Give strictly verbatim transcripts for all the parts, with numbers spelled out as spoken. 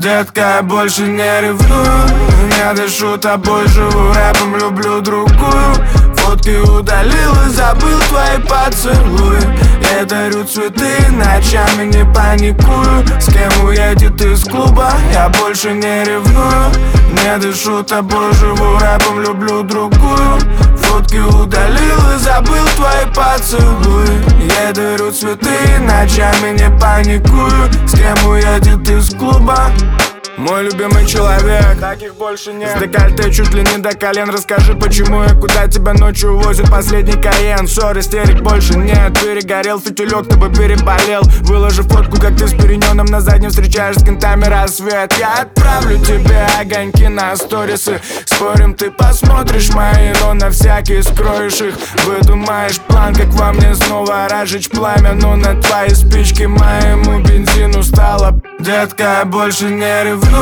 Детка, я больше не ревную, не дышу тобой, живу рэпом, люблю другую. Фотки удалил и забыл твои поцелуи. Я дарю цветы, ночами не паникую. С кем уедет из клуба, я больше не ревную. Не дышу тобой, живу рэпом, люблю другую. Фотки удалил и забыл твои поцелуи. Я дарю цветы, ночами не паникую. С кем уедет из клуба. Мой любимый человек, таких больше нет. С декольте чуть ли не до колен. Расскажи, почему и куда тебя ночью увозит последний Каен. Ссор, истерик больше нет. Перегорел фитилек, тобой переболел. Выложи фотку, как ты с перенёным на заднем встречаешь с кентами рассвет. Я отправлю тебе огоньки на сторисы. Спорим, ты посмотришь мои, но на всякий скроешь их. Выдумаешь план, как во мне снова разжечь пламя. Но на твои спички моему бензину стало. Детка, я больше не ревную,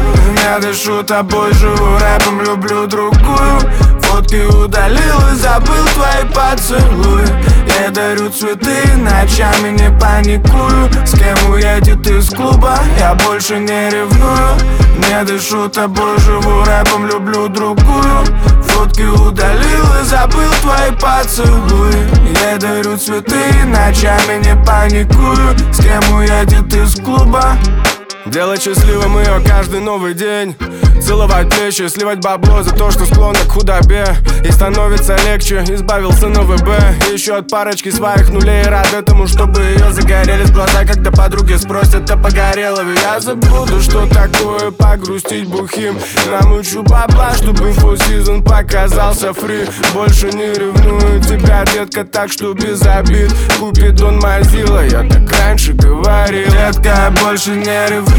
не дышу тобой, живу рэпом, люблю другую. Фотки удалил и забыл твои поцелуи. Я дарю цветы, ночами не паникую. С кем уедет из клуба, я больше не ревную. Не дышу тобой, живу рэпом, люблю другую. Фотки удалил и забыл твои поцелуи. Я дарю цветы, ночами не паникую. С кем уедет из клуба. Делать счастливым ее каждый новый день. Целовать плечи, сливать бабло за то, что склонна к худобе. И становится легче, избавился на ВБ. Еще от парочки своих нулей, рад этому, чтобы ее загорелись глаза, когда подруги спросят, а погорела ли. Я забуду, что такое погрустить бухим. Намучу бабла, чтобы full season показался фри. Больше не ревную тебя, детка, так что без обид. Купидон Мазила, я так раньше говорил. Детка, я больше не ревную,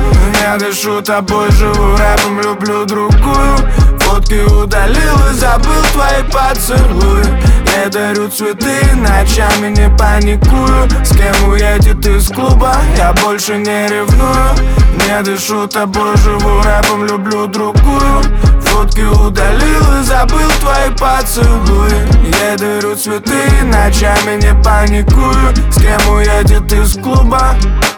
не дышу тобой, живу рэпом, люблю другую. Фотки удалил и забыл твои поцелуи. Я дарю цветы, ночами не паникую. С кем уедет из клуба, я больше не ревную. Не дышу тобой, живу рэпом, люблю другую. Фотки удалил и забыл твои поцелуи. Я дарю цветы, ночами не паникую. С кем уедет из клуба.